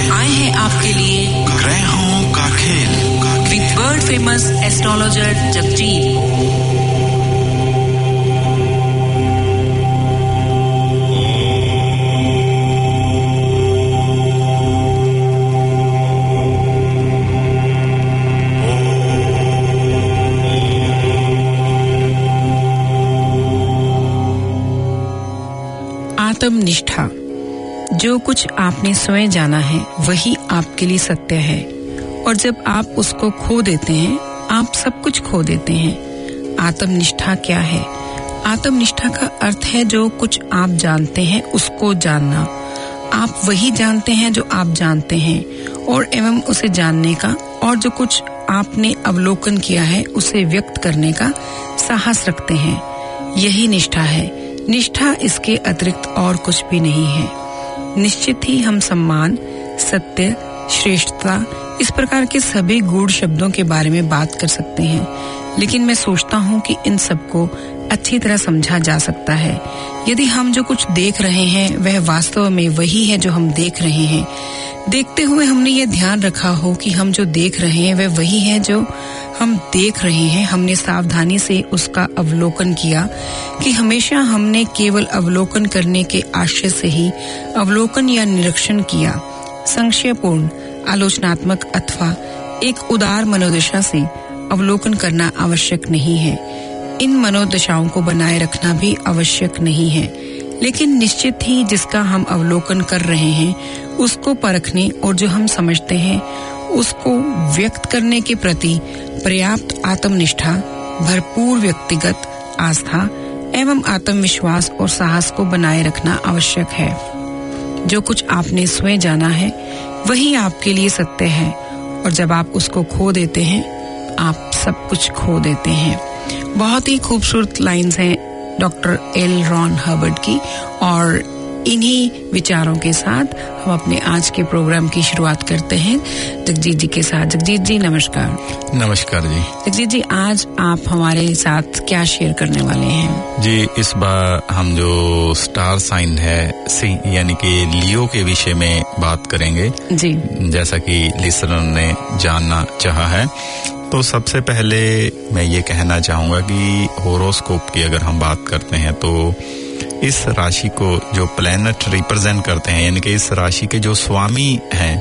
आए हैं आपके लिए ग्रहों का खेल with world famous astrologer Jagjit. आत्मनिष्ठा। जो कुछ आपने स्वयं जाना है वही आपके लिए सत्य है, और जब आप उसको खो देते हैं आप सब कुछ खो देते हैं। आत्मनिष्ठा क्या है? आत्मनिष्ठा का अर्थ है जो कुछ आप जानते हैं उसको जानना। आप वही जानते हैं जो आप जानते हैं और एवं उसे जानने का, और जो कुछ आपने अवलोकन किया है उसे व्यक्त करने का साहस रखते हैं। यही निष्ठा है। निष्ठा इसके अतिरिक्त और कुछ भी नहीं है। निश्चित ही हम सम्मान, सत्य, श्रेष्ठता, इस प्रकार के सभी गूढ़ शब्दों के बारे में बात कर सकते हैं, लेकिन मैं सोचता हूँ कि इन सबको अच्छी तरह समझा जा सकता है यदि हम जो कुछ देख रहे हैं वह वास्तव में वही है जो हम देख रहे हैं। देखते हुए हमने ये ध्यान रखा हो कि हम जो देख रहे हैं वह वही है जो हम देख रहे हैं। हमने सावधानी से उसका अवलोकन किया कि हमेशा हमने केवल अवलोकन करने के आशय से ही अवलोकन या निरीक्षण किया। संशयपूर्ण, आलोचनात्मक अथवा एक उदार मनोदशा से अवलोकन करना आवश्यक नहीं है। इन मनोदशाओं को बनाए रखना भी आवश्यक नहीं है, लेकिन निश्चित ही जिसका हम अवलोकन कर रहे हैं उसको परखने और जो हम समझते हैं उसको व्यक्त करने के प्रति पर्याप्त आत्मनिष्ठा, भरपूर व्यक्तिगत आस्था एवं आत्मविश्वास और साहस को बनाए रखना आवश्यक है। जो कुछ आपने स्वयं जाना है वही आपके लिए सत्य है, और जब आप उसको खो देते हैं आप सब कुछ खो देते हैं। बहुत ही खूबसूरत लाइन्स हैं डॉक्टर एल रॉन हर्बर्ट की, और इन्हीं विचारों के साथ हम अपने आज के प्रोग्राम की शुरुआत करते हैं जगजीत जी के साथ। जगजीत जी नमस्कार। नमस्कार जी। जगजीत जी, आज आप हमारे साथ क्या शेयर करने वाले हैं? जी, इस बार हम जो स्टार साइन है यानी कि लियो के विषय में बात करेंगे जी, जैसा कि लिसनर ने जानना चाहा है। तो सबसे पहले मैं ये कहना चाहूंगा कि होरोस्कोप की अगर हम बात करते हैं तो इस राशि को जो प्लैनेट रिप्रेजेंट करते हैं, यानी कि इस राशि के जो स्वामी हैं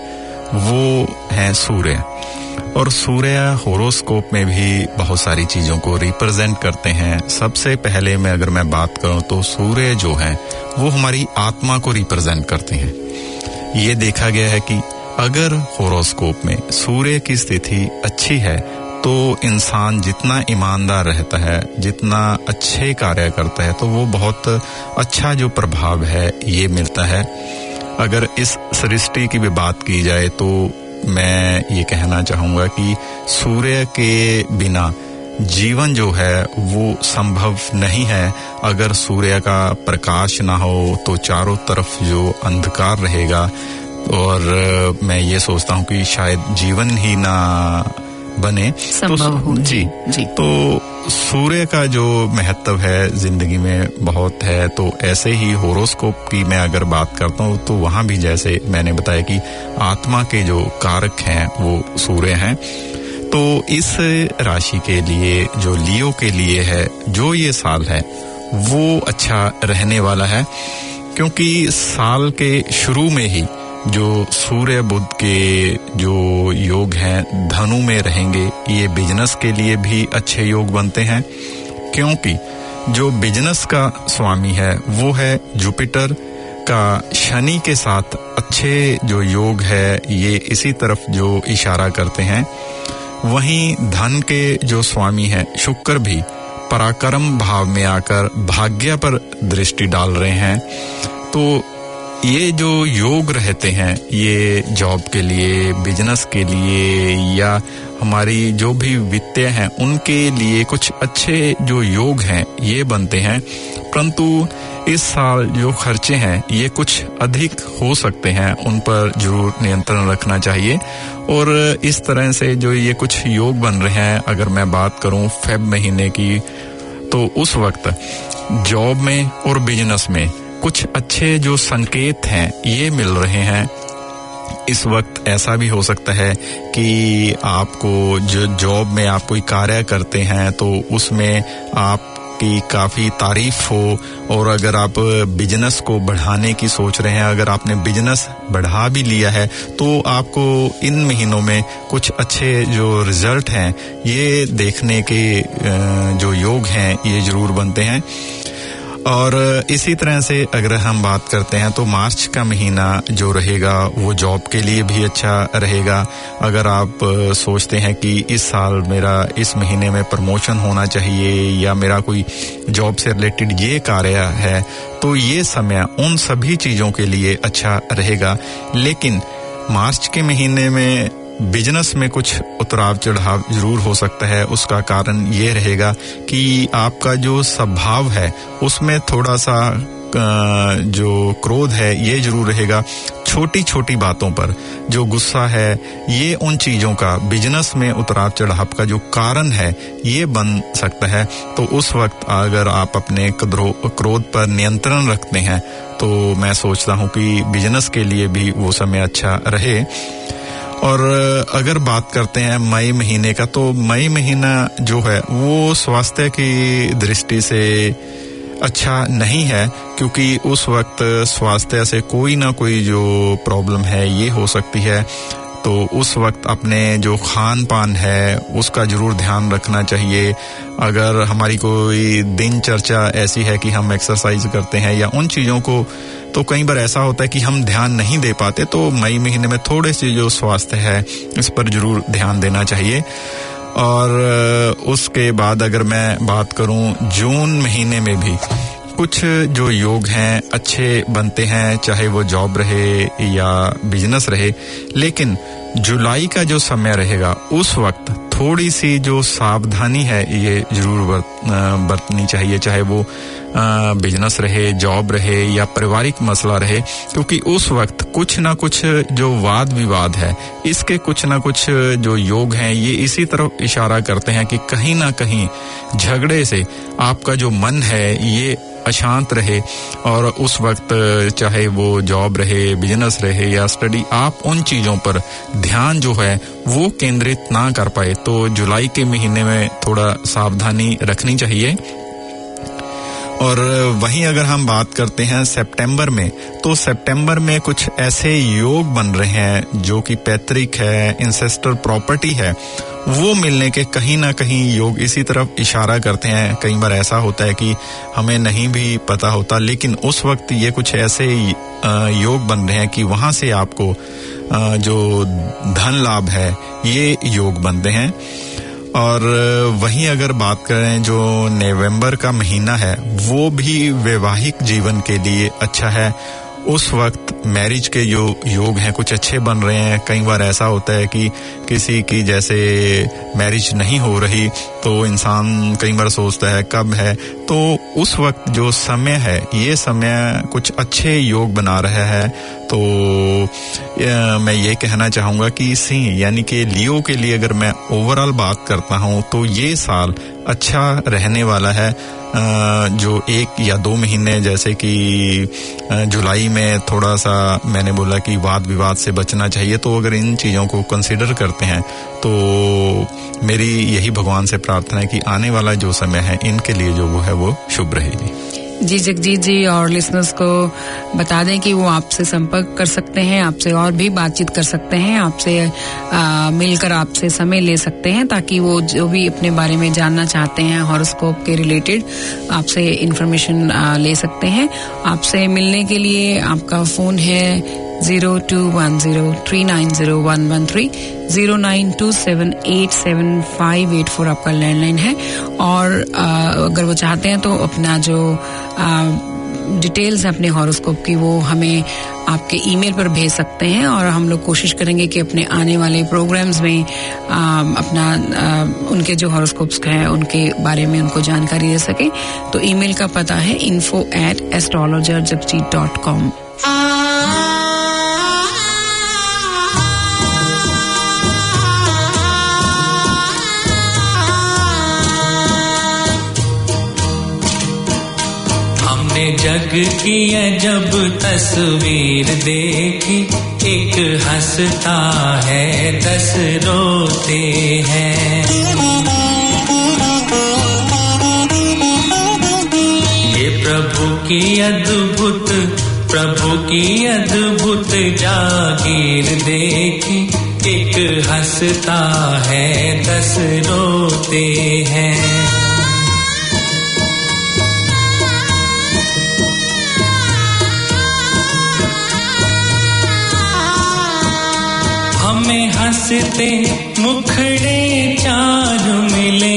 वो हैं सूर्य, और सूर्य होरोस्कोप में भी बहुत सारी चीजों को रिप्रेजेंट करते हैं। सबसे पहले मैं अगर मैं बात करूं तो सूर्य जो है वो हमारी आत्मा को रिप्रेजेंट करते हैं। ये देखा गया है कि अगर होरोस्कोप में सूर्य की स्थिति अच्छी है तो इंसान जितना ईमानदार रहता है, जितना अच्छे कार्य करता है, तो वो बहुत अच्छा जो प्रभाव है ये मिलता है। अगर इस सृष्टि की भी बात की जाए तो मैं ये कहना चाहूंगा कि सूर्य के बिना जीवन जो है वो संभव नहीं है। अगर सूर्य का प्रकाश ना हो तो चारों तरफ जो अंधकार रहेगा, और मैं ये सोचता हूँ कि शायद जीवन ही ना बने तो जी। तो सूर्य का जो महत्व है जिंदगी में बहुत है। तो ऐसे ही होरोस्कोप की मैं अगर बात करता हूँ तो वहां भी जैसे मैंने बताया कि आत्मा के जो कारक हैं वो सूर्य हैं। तो इस राशि के लिए जो लियो के लिए है, जो ये साल है वो अच्छा रहने वाला है, क्योंकि साल के शुरू में ही जो सूर्य बुध के जो योग हैं धनु में रहेंगे। ये बिजनेस के लिए भी अच्छे योग बनते हैं, क्योंकि जो बिजनेस का स्वामी है वो है जुपिटर का शनि के साथ अच्छे जो योग है ये इसी तरफ जो इशारा करते हैं। वहीं धन के जो स्वामी है शुक्र भी पराक्रम भाव में आकर भाग्य पर दृष्टि डाल रहे हैं। तो ये जो योग रहते हैं ये जॉब के लिए, बिजनेस के लिए या हमारी जो भी वित्तीय हैं उनके लिए कुछ अच्छे जो योग हैं ये बनते हैं। परंतु इस साल जो खर्चे हैं ये कुछ अधिक हो सकते हैं, उन पर जरूर नियंत्रण रखना चाहिए। और इस तरह से जो ये कुछ योग बन रहे हैं, अगर मैं बात करूं फेब महीने की, तो उस वक्त जॉब में और बिजनेस में कुछ अच्छे जो संकेत हैं ये मिल रहे हैं। इस वक्त ऐसा भी हो सकता है कि आपको जो जॉब में आप कोई कार्य करते हैं तो उसमें आपकी काफ़ी तारीफ हो, और अगर आप बिजनेस को बढ़ाने की सोच रहे हैं, अगर आपने बिजनेस बढ़ा भी लिया है तो आपको इन महीनों में कुछ अच्छे जो रिजल्ट हैं ये देखने के जो योग हैं ये ज़रूर बनते हैं। और इसी तरह से अगर हम बात करते हैं तो मार्च का महीना जो रहेगा वो जॉब के लिए भी अच्छा रहेगा। अगर आप सोचते हैं कि इस साल मेरा इस महीने में प्रमोशन होना चाहिए या मेरा कोई जॉब से रिलेटेड ये कार्य है तो ये समय उन सभी चीज़ों के लिए अच्छा रहेगा। लेकिन मार्च के महीने में बिजनेस में कुछ उतराव चढ़ाव जरूर हो सकता है। उसका कारण ये रहेगा कि आपका जो स्वभाव है उसमें थोड़ा सा जो क्रोध है ये जरूर रहेगा। छोटी छोटी बातों पर जो गुस्सा है ये उन चीज़ों का बिजनेस में उतराव चढ़ाव का जो कारण है ये बन सकता है। तो उस वक्त अगर आप अपने क्रोध पर नियंत्रण रखते हैं तो मैं सोचता हूँ कि बिजनेस के लिए भी वो समय अच्छा रहे। और अगर बात करते हैं मई महीने का तो मई महीना जो है वो स्वास्थ्य की दृष्टि से अच्छा नहीं है, क्योंकि उस वक्त स्वास्थ्य से कोई ना कोई जो प्रॉब्लम है ये हो सकती है। तो उस वक्त अपने जो खान पान है उसका जरूर ध्यान रखना चाहिए। अगर हमारी कोई दिनचर्या ऐसी है कि हम एक्सरसाइज करते हैं या उन चीज़ों को, तो कई बार ऐसा होता है कि हम ध्यान नहीं दे पाते। तो मई महीने में थोड़े से जो स्वास्थ्य है इस पर जरूर ध्यान देना चाहिए। और उसके बाद अगर मैं बात करूं जून महीने में भी कुछ जो योग हैं अच्छे बनते हैं, चाहे वो जॉब रहे या बिजनेस रहे। लेकिन जुलाई का जो समय रहेगा उस वक्त थोड़ी सी जो सावधानी है ये जरूर बरतनी चाहिए, चाहे वो बिजनेस रहे, जॉब रहे या पारिवारिक मसला रहे, क्योंकि उस वक्त कुछ ना कुछ जो वाद विवाद है इसके कुछ ना कुछ जो योग हैं ये इसी तरफ इशारा करते हैं कि कहीं ना कहीं झगड़े से आपका जो मन है ये अशांत रहे। और उस वक्त चाहे वो जॉब रहे, बिजनेस रहे या स्टडी, आप उन चीज़ों पर ध्यान जो है वो केंद्रित ना कर पाए। तो जुलाई के महीने में थोड़ा सावधानी रखनी चाहिए। और वहीं अगर हम बात करते हैं सितंबर में, तो सितंबर में कुछ ऐसे योग बन रहे हैं जो कि पैतृक है, इंसेस्टर प्रॉपर्टी है, वो मिलने के कहीं ना कहीं योग इसी तरफ इशारा करते हैं। कई बार ऐसा होता है कि हमें नहीं भी पता होता, लेकिन उस वक्त ये कुछ ऐसे योग बन रहे हैं कि वहां से आपको जो धन लाभ है ये योग बनते हैं। और वहीं अगर बात करें जो नवंबर का महीना है वो भी वैवाहिक जीवन के लिए अच्छा है। उस वक्त मैरिज के जो योग हैं कुछ अच्छे बन रहे हैं। कई बार ऐसा होता है कि किसी की जैसे मैरिज नहीं हो रही तो इंसान कई बार सोचता है कब है, तो उस वक्त जो समय है ये समय कुछ अच्छे योग बना रहा है। तो मैं ये कहना चाहूँगा कि सिंह यानी कि लियो के लिए अगर मैं ओवरऑल बात करता हूँ तो ये साल अच्छा रहने वाला है। जो 1 या 2 महीने जैसे कि जुलाई में थोड़ा सा मैंने बोला कि वाद विवाद से बचना चाहिए, तो अगर इन चीज़ों को कंसीडर करते हैं तो मेरी यही भगवान से प्रार्थना है कि आने वाला जो समय है इनके लिए जो वो है वो शुभ रहेगी। जी जगजीत जी, और लिसनर्स को बता दें कि वो आपसे संपर्क कर सकते हैं, आपसे और भी बातचीत कर सकते हैं, आपसे मिलकर आपसे समय ले सकते हैं ताकि वो जो भी अपने बारे में जानना चाहते हैं हॉरोस्कोप के रिलेटेड आपसे इंफॉर्मेशन ले सकते हैं। आपसे मिलने के लिए आपका फ़ोन है 0210390113, 0927875584 आपका लैंडलाइन है। और अगर वो चाहते हैं तो अपना जो डिटेल्स है अपने हॉरोस्कोप की वो हमें आपके ईमेल पर भेज सकते हैं, और हम लोग कोशिश करेंगे कि अपने आने वाले प्रोग्राम्स में अपना उनके जो हॉरोस्कोप्स हैं उनके बारे में उनको जानकारी दे सके। तो ईमेल का पता है info@astrologerjagjeet.com। हमने हमने जग की अजब तस्वीर देखी, एक हंसता है 10 रोते हैं। ये प्रभु की अद्भुत जागीर देखी, एक हंसता है 10 रोते हैं। हमें हंसते मुखड़े 4 मिले,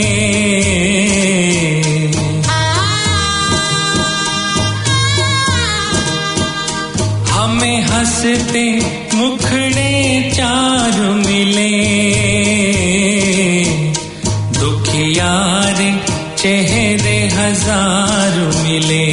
हमें हंसते मुखड़े 4 मिले, दुखियारे चेहरे 1000 मिले।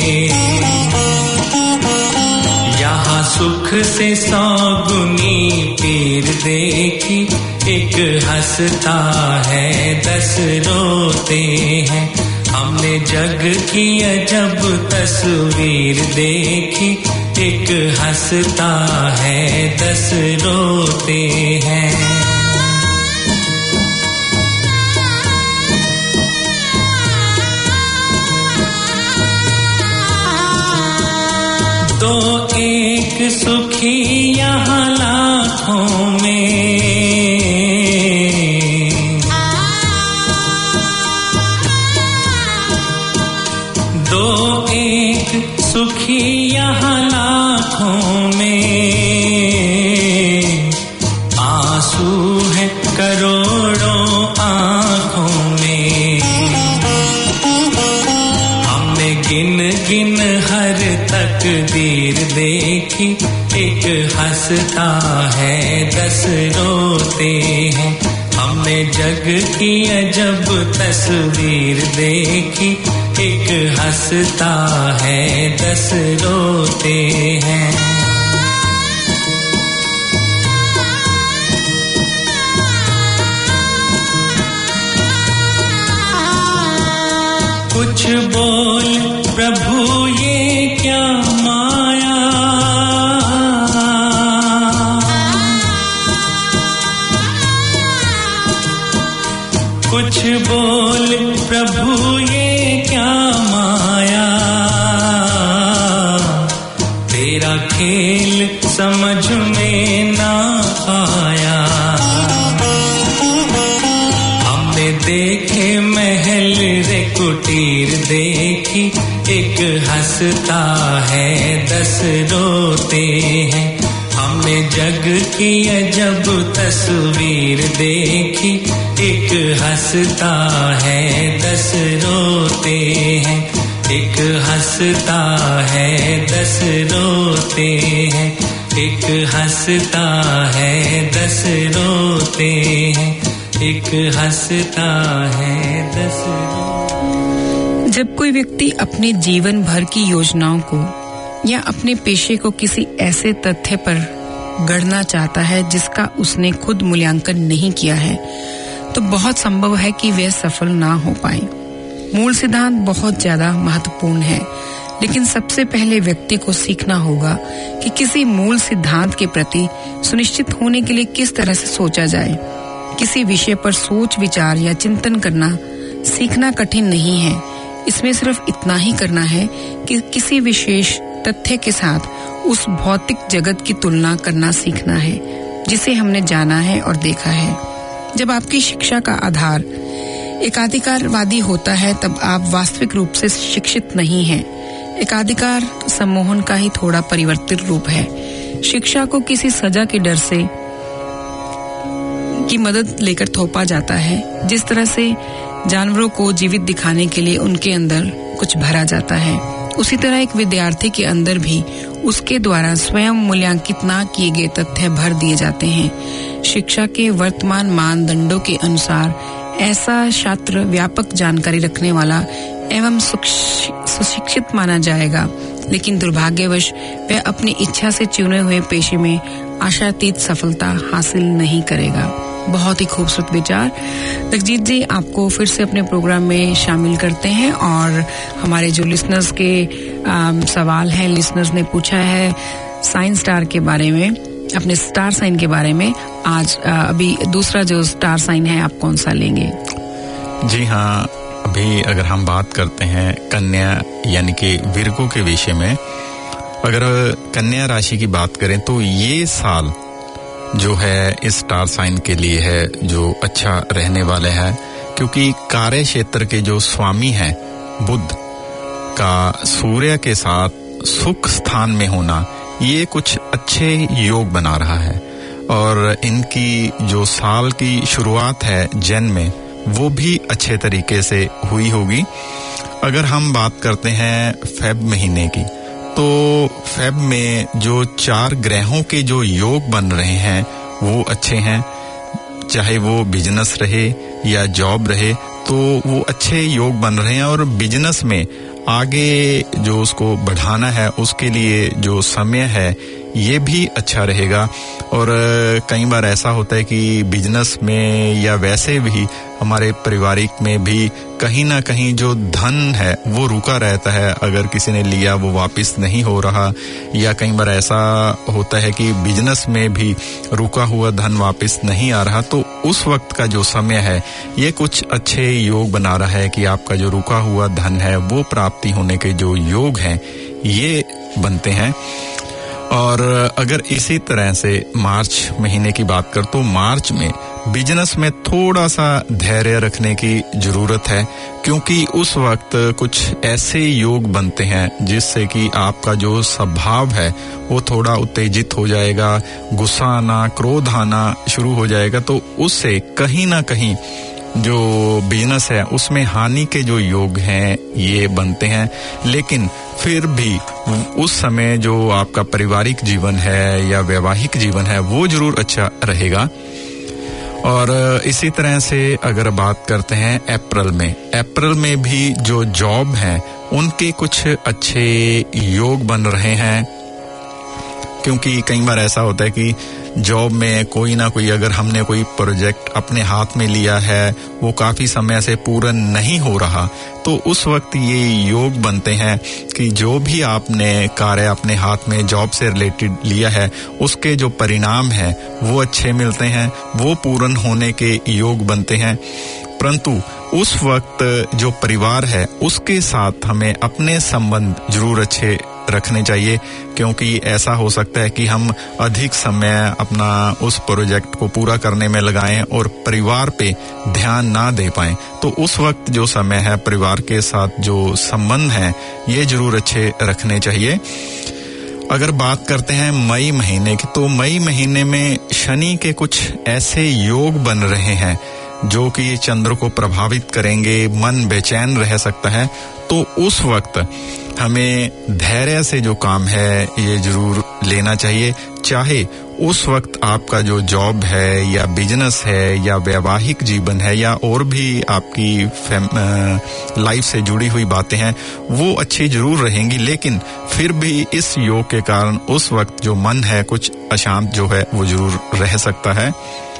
यहाँ सुख से 100 गुनी पीर देखी, एक हंसता है 10 रोते हैं। हमने जग की अजब तस्वीर देखी, एक हंसता है 10 रोते हैं। तो एक सुखी यहाँ लाखों में, दो एक सुखी यहाँ लाखों में, आंसू है करोड़ों आँखों में। हमने गिन गिन हर तकदीर देखी, एक हंसता है 10 रोते हैं। हमने जग की अजब तस्वीर देखी, एक हंसता है 10 रोते हैं। कुछ बोल प्रभु ये क्या माया, कुछ बोल प्रभु ये क्या माया, तेरा खेल समझ में ना आया। हमने देखे महल रे कुटीर देखी, एक हंसता है 10 रोते हैं। हमने जग की अजब तस्वीर देखी, एक हंसता है 10 रोते हैं। एक हंसता है 10 रोते हैं, एक हंसता है 10 रोते हैं, एक हंसता है 10 रोते। जब कोई व्यक्ति अपने जीवन भर की योजनाओं को या अपने पेशे को किसी ऐसे तथ्य पर गढ़ना चाहता है जिसका उसने खुद मूल्यांकन नहीं किया है, तो बहुत संभव है कि वह सफल ना हो पाए। मूल सिद्धांत बहुत ज्यादा महत्वपूर्ण है, लेकिन सबसे पहले व्यक्ति को सीखना होगा कि किसी मूल सिद्धांत के प्रति सुनिश्चित होने के लिए किस तरह से सोचा जाए। किसी विषय पर सोच विचार या चिंतन करना सीखना कठिन नहीं है। इसमें सिर्फ इतना ही करना है कि किसी विशेष तथ्य के साथ उस भौतिक जगत की तुलना करना सीखना है जिसे हमने जाना है और देखा है। जब आपकी शिक्षा का आधार एकाधिकारवादी होता है, तब आप वास्तविक रूप से शिक्षित नहीं हैं। एकाधिकार सम्मोहन का ही थोड़ा परिवर्तित रूप है। शिक्षा को किसी सजा के डर से की मदद लेकर थोपा जाता है, जिस तरह से जानवरों को जीवित दिखाने के लिए उनके अंदर कुछ भरा जाता है। उसी तरह एक विद्यार्थी के अंदर भी उसके द्वारा स्वयं मूल्यांकित ना किए गए तथ्य भर दिए जाते हैं। शिक्षा के वर्तमान मानदंडों के अनुसार ऐसा छात्र व्यापक जानकारी रखने वाला एवं सुशिक्षित माना जाएगा, लेकिन दुर्भाग्यवश वह अपनी इच्छा से चुने हुए पेशे में आशातीत सफलता हासिल नहीं करेगा। बहुत ही खूबसूरत विचार। जगजीत जी, आपको फिर से अपने प्रोग्राम में शामिल करते हैं और हमारे जो लिसनर्स के सवाल हैं, लिसनर्स ने पूछा है साइन स्टार के बारे में, अपने स्टार साइन के बारे में। आज अभी दूसरा जो स्टार साइन है, आप कौन सा लेंगे? जी हाँ, अभी अगर हम बात करते हैं कन्या यानी कि विर्गो के विषय में, अगर कन्या राशि की बात करें तो ये साल जो है इस स्टार साइन के लिए है जो अच्छा रहने वाले हैं, क्योंकि कार्य क्षेत्र के जो स्वामी हैं बुध का सूर्य के साथ सुख स्थान में होना, ये कुछ अच्छे योग बना रहा है और इनकी जो साल की शुरुआत है जन में, वो भी अच्छे तरीके से हुई होगी। अगर हम बात करते हैं फेब महीने की, तो फेब में जो 4 ग्रहों के जो योग बन रहे हैं वो अच्छे हैं। चाहे वो बिजनेस रहे या जॉब रहे, तो वो अच्छे योग बन रहे हैं और बिजनेस में आगे जो उसको बढ़ाना है उसके लिए जो समय है ये भी अच्छा रहेगा। और कई बार ऐसा होता है कि बिजनेस में या वैसे भी हमारे पारिवारिक में भी कहीं ना कहीं जो धन है वो रुका रहता है। अगर किसी ने लिया वो वापस नहीं हो रहा, या कई बार ऐसा होता है कि बिजनेस में भी रुका हुआ धन वापस नहीं आ रहा, तो उस वक्त का जो समय है ये कुछ अच्छे योग बना रहा है कि आपका जो रुका हुआ धन है वो प्राप्ति होने के जो योग हैं ये बनते हैं। और अगर इसी तरह से मार्च महीने की बात कर, तो मार्च में बिजनेस में थोड़ा सा धैर्य रखने की जरूरत है, क्योंकि उस वक्त कुछ ऐसे योग बनते हैं जिससे कि आपका जो स्वभाव है वो थोड़ा उत्तेजित हो जाएगा, गुस्सा आना, क्रोध आना शुरू हो जाएगा। तो उससे कहीं ना कहीं जो बिजनेस है उसमें हानि के जो योग हैं ये बनते हैं। लेकिन फिर भी उस समय जो आपका पारिवारिक जीवन है या वैवाहिक जीवन है वो जरूर अच्छा रहेगा। और इसी तरह से अगर बात करते हैं अप्रैल में भी जो जॉब है उनके कुछ अच्छे योग बन रहे हैं, क्योंकि कई बार ऐसा होता है कि जॉब में कोई ना कोई, अगर हमने कोई प्रोजेक्ट अपने हाथ में लिया है वो काफी समय से पूरा नहीं हो रहा, तो उस वक्त ये योग बनते हैं कि जो भी आपने कार्य अपने हाथ में जॉब से रिलेटेड लिया है उसके जो परिणाम हैं वो अच्छे मिलते हैं, वो पूर्ण होने के योग बनते हैं। परंतु उस वक्त जो परिवार है उसके साथ हमें अपने संबंध जरूर अच्छे रखने चाहिए, क्योंकि ऐसा हो सकता है कि हम अधिक समय अपना उस प्रोजेक्ट को पूरा करने में लगाएं और परिवार पे ध्यान ना दे पाएं। तो उस वक्त जो समय है परिवार के साथ जो संबंध हैं ये जरूर अच्छे रखने चाहिए। अगर बात करते हैं मई महीने की, तो मई महीने में शनि के कुछ ऐसे योग बन रहे हैं जो कि चंद्र को प्रभावित करेंगे, मन बेचैन रह सकता है। तो उस वक्त हमें धैर्य से जो काम है ये जरूर लेना चाहिए, चाहे उस वक्त आपका जो जॉब है या बिजनेस है या वैवाहिक जीवन है या और भी आपकी लाइफ से जुड़ी हुई बातें हैं वो अच्छी जरूर रहेंगी। लेकिन फिर भी इस योग के कारण उस वक्त जो मन है कुछ अशांत जो है वो जरूर रह सकता है।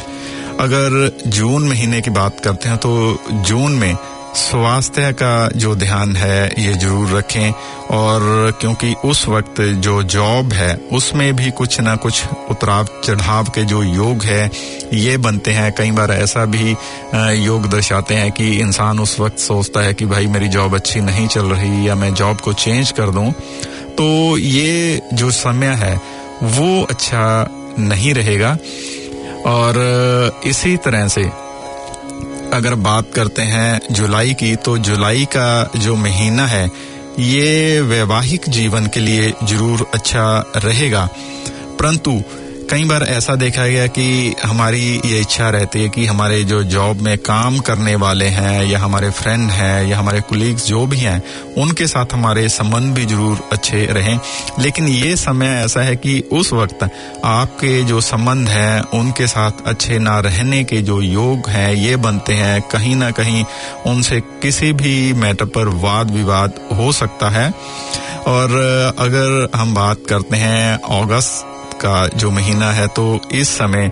अगर जून महीने की बात करते हैं, तो जून में स्वास्थ्य का जो ध्यान है ये जरूर रखें, और क्योंकि उस वक्त जो जॉब है उसमें भी कुछ ना कुछ उतराव चढ़ाव के जो योग है ये बनते हैं। कई बार ऐसा भी योग दर्शाते हैं कि इंसान उस वक्त सोचता है कि भाई मेरी जॉब अच्छी नहीं चल रही या मैं जॉब को चेंज कर दूं, तो ये जो समय है वो अच्छा नहीं रहेगा। और इसी तरह से अगर बात करते हैं जुलाई की, तो जुलाई का जो महीना है ये वैवाहिक जीवन के लिए जरूर अच्छा रहेगा। परंतु कई बार ऐसा देखा गया कि हमारी ये इच्छा रहती है कि हमारे जो जॉब में काम करने वाले हैं या हमारे फ्रेंड हैं या हमारे कुलीग्स जो भी हैं उनके साथ हमारे संबंध भी जरूर अच्छे रहें। लेकिन ये समय ऐसा है कि उस वक्त आपके जो संबंध हैं उनके साथ अच्छे ना रहने के जो योग हैं ये बनते हैं। कहीं ना कहीं उनसे किसी भी मैटर पर वाद विवाद हो सकता है। और अगर हम बात करते हैं अगस्त का जो महीना है, तो इस समय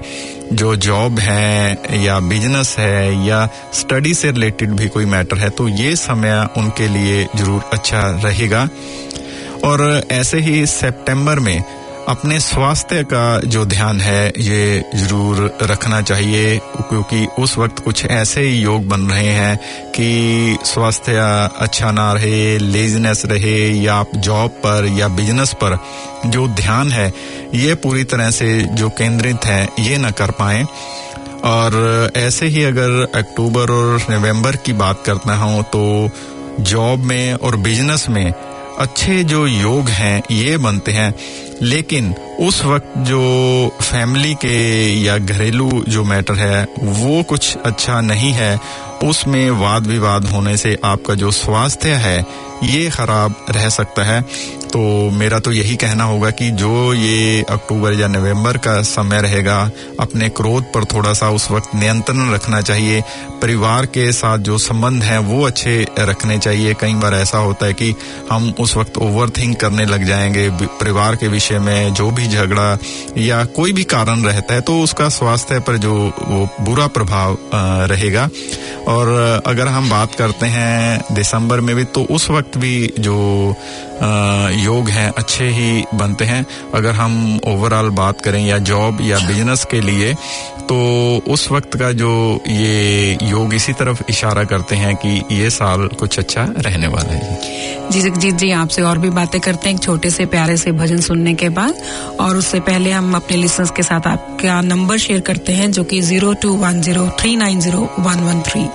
जो जॉब है या बिजनेस है या स्टडी से रिलेटेड भी कोई मैटर है, तो ये समय उनके लिए जरूर अच्छा रहेगा। और ऐसे ही सितंबर में अपने स्वास्थ्य का जो ध्यान है ये जरूर रखना चाहिए, क्योंकि उस वक्त कुछ ऐसे योग बन रहे हैं कि स्वास्थ्य अच्छा ना रहे, लेजीनेस रहे, या आप जॉब पर या बिजनेस पर जो ध्यान है ये पूरी तरह से जो केंद्रित है ये न कर पाएं। और ऐसे ही अगर अक्टूबर और नवंबर की बात करना हो तो जॉब में और बिजनेस में अच्छे जो योग हैं ये बनते हैं, लेकिन उस वक्त जो फैमिली के या घरेलू जो मैटर है वो कुछ अच्छा नहीं है, उसमें वाद विवाद होने से आपका जो स्वास्थ्य है ये खराब रह सकता है। तो मेरा तो यही कहना होगा कि जो ये अक्टूबर या नवंबर का समय रहेगा, अपने क्रोध पर थोड़ा सा उस वक्त नियंत्रण रखना चाहिए। परिवार के साथ जो संबंध हैं वो अच्छे रखने चाहिए। कई बार ऐसा होता है कि हम उस वक्त ओवरथिंक करने लग जाएंगे परिवार के विषय में, जो भी झगड़ा या कोई भी कारण रहता है तो उसका स्वास्थ्य पर जो वो बुरा प्रभाव रहेगा। और अगर हम बात करते हैं दिसंबर में भी, तो उस वक्त भी जो योग हैं अच्छे ही बनते हैं। अगर हम ओवरऑल बात करें या जॉब या बिजनेस के लिए, तो उस वक्त का जो ये योग इसी तरफ इशारा करते हैं कि ये साल कुछ अच्छा रहने वाला है। जी जगजीत जी, आपसे और भी बातें करते हैं एक छोटे से प्यारे से भजन सुनने के बाद। और उससे पहले हम अपने लिसनर्स के साथ आपका नंबर शेयर करते हैं जो कि 0210390113।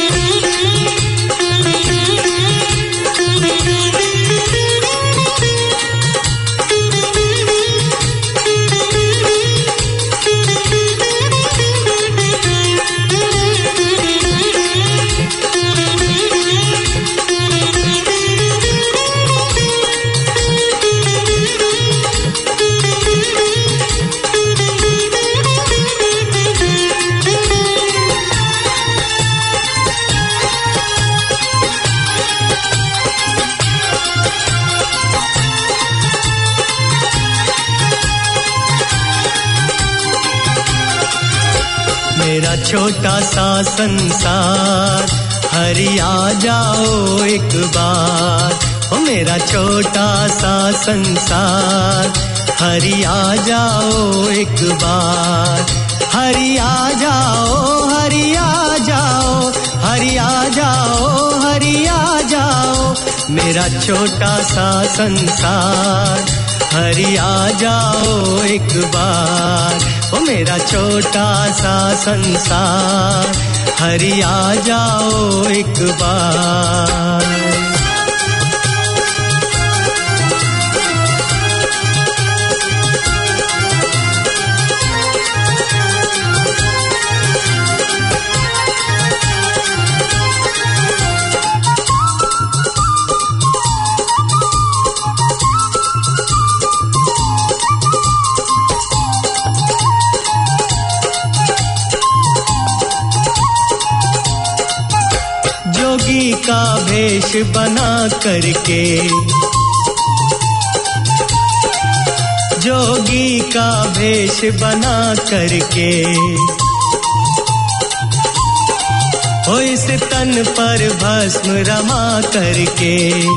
मेरा छोटा सा संसार, हरि आ जाओ एक बार। ओ मेरा छोटा सा संसार, हरि आ जाओ एक बार। हरि आ जाओ, हरि आ जाओ, हरि आ जाओ, हरि आ जाओ। मेरा छोटा सा संसार, हरि आ जाओ एक बार। ओ मेरा छोटा सा संसार, हरि आ जाओ एक बार। जोगी का भेष बना करके, जोगी का भेष बना करके, हो इस तन पर भस्म रमा करके,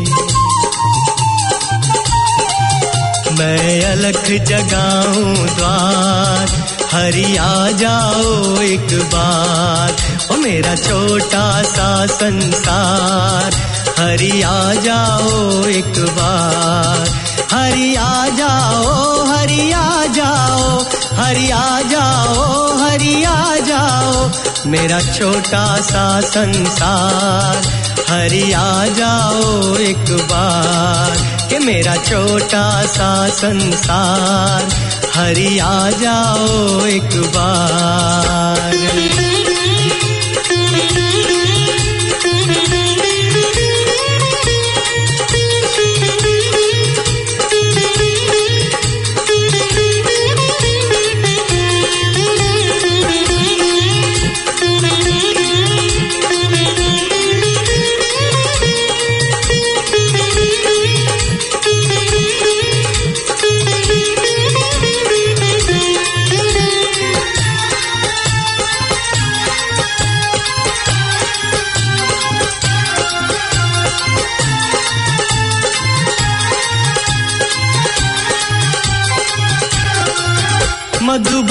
मैं अलख जगाऊं द्वार। हरि आ जाओ एक बार। ओ मेरा छोटा सा संसार, हरि आ जाओ एक बार। हरि आ जाओ, हरि आ जाओ, हरि आ जाओ, हरि आ जाओ। मेरा छोटा सा संसार, हरि आ जाओ एक बार। कि मेरा छोटा सा संसार, हरि आ जाओ एक बार।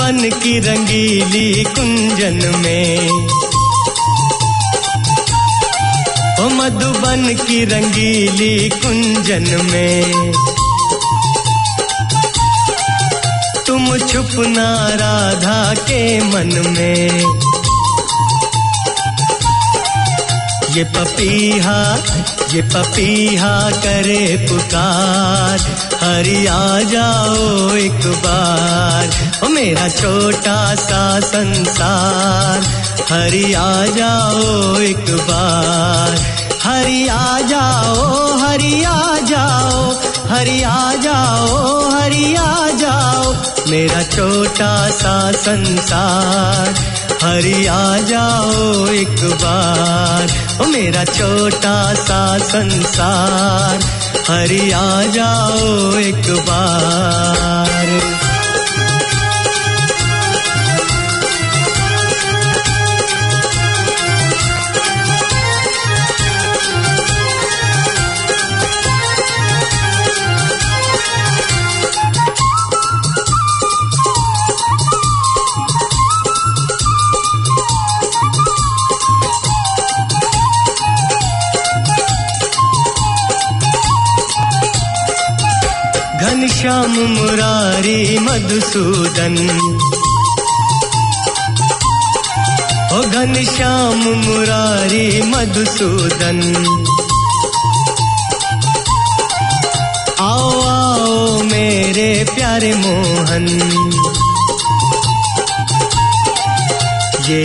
मधुबन की रंगीली कुंजन में, ओ मधुबन की रंगीली कुंजन में तुम छुपना राधा के मन में। ये पपीहा करे पुकार, हरि आ जाओ एक बार, ओ मेरा छोटा सा संसार, हरि आ जाओ एक बार, हरि आ जाओ, हरि आ जाओ, हरि आ जाओ, हरि आ जाओ, मेरा छोटा सा संसार, हरि आ जाओ एक बार, ओ मेरा छोटा सा संसार, हरि आ जाओ एक बार। घनश्याम मुरारी मधुसूदन, ओ घनश्याम मुरारी मधुसूदन, आओ आओ मेरे प्यारे मोहन, ये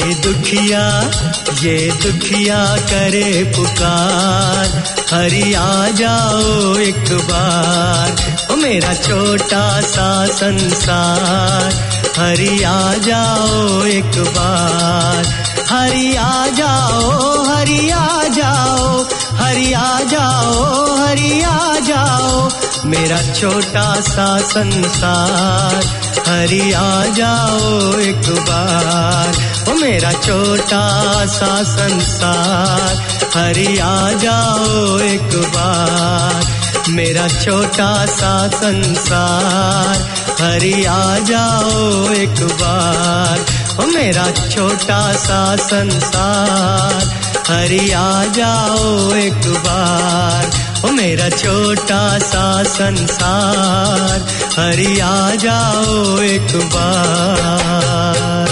दुखिया करे पुकार, हरि आ जाओ एक बार, ओ मेरा छोटा सा संसार, हरि आ जाओ एक बार, हरि आ जाओ, हरि आ जाओ, हरि आ जाओ, हरि आ जाओ, मेरा छोटा सा संसार, हरि आ जाओ एक बार, ओ मेरा छोटा सा संसार, हरि आ जाओ एक बार, मेरा छोटा सा संसार, हरि आ जाओ एक बार, ओ मेरा छोटा सा संसार, हरि आ जाओ एक बार, ओ मेरा छोटा सा संसार, हरि आ जाओ एक बार।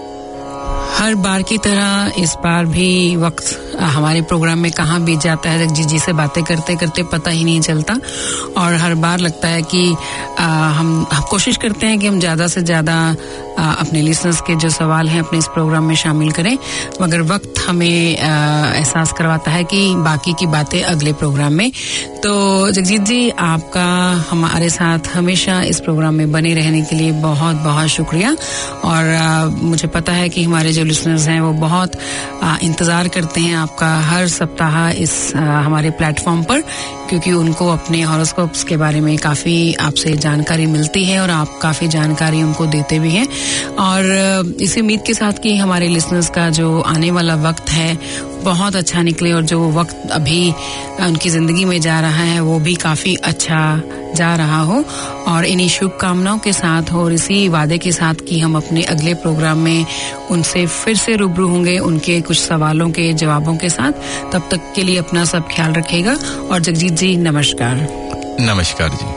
हर बार की तरह इस बार भी वक्त हमारे प्रोग्राम में कहाँ बीत जाता है, जगजीत जी से बातें करते करते पता ही नहीं चलता, और हर बार लगता है कि हम कोशिश करते हैं कि हम ज़्यादा से ज़्यादा अपने लिसनर्स के जो सवाल हैं अपने इस प्रोग्राम में शामिल करें, मगर वक्त हमें एहसास करवाता है कि बाकी की बातें अगले प्रोग्राम में। तो जगजीत जी, आपका हमारे साथ हमेशा इस प्रोग्राम में बने रहने के लिए बहुत बहुत शुक्रिया, और मुझे पता है कि हमारे जो लिसनर्स हैं वो बहुत इंतज़ार करते हैं आपका हर सप्ताह इस हमारे प्लेटफॉर्म पर, क्योंकि उनको अपने हॉरोस्कोप्स के बारे में काफ़ी आपसे जानकारी मिलती है और आप काफ़ी जानकारी उनको देते भी हैं। और इसी उम्मीद के साथ कि हमारे लिसनर्स का जो आने वाला वक्त है बहुत अच्छा निकले, और जो वक्त अभी उनकी ज़िंदगी में जा रहा है वो भी काफ़ी अच्छा जा रहा हो, और इन्हीं शुभकामनाओं के साथ और इसी वादे के साथ कि हम अपने अगले प्रोग्राम में उनसे फिर से रूबरू होंगे उनके कुछ सवालों के जवाबों के साथ। तब तक के लिए अपना सब ख्याल रखिएगा, और जगजीत जी नमस्कार। नमस्कार जी।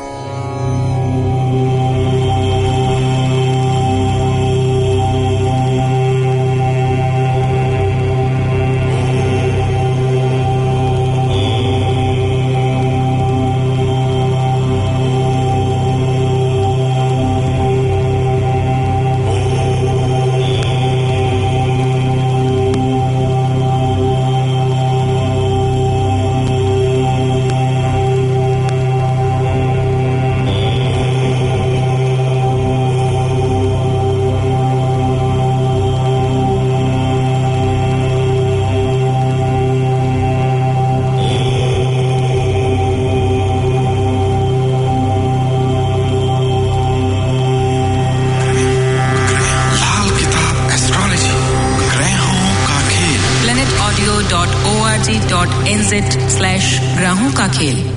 planetaudio.org.nz/ग्राहों का खेल।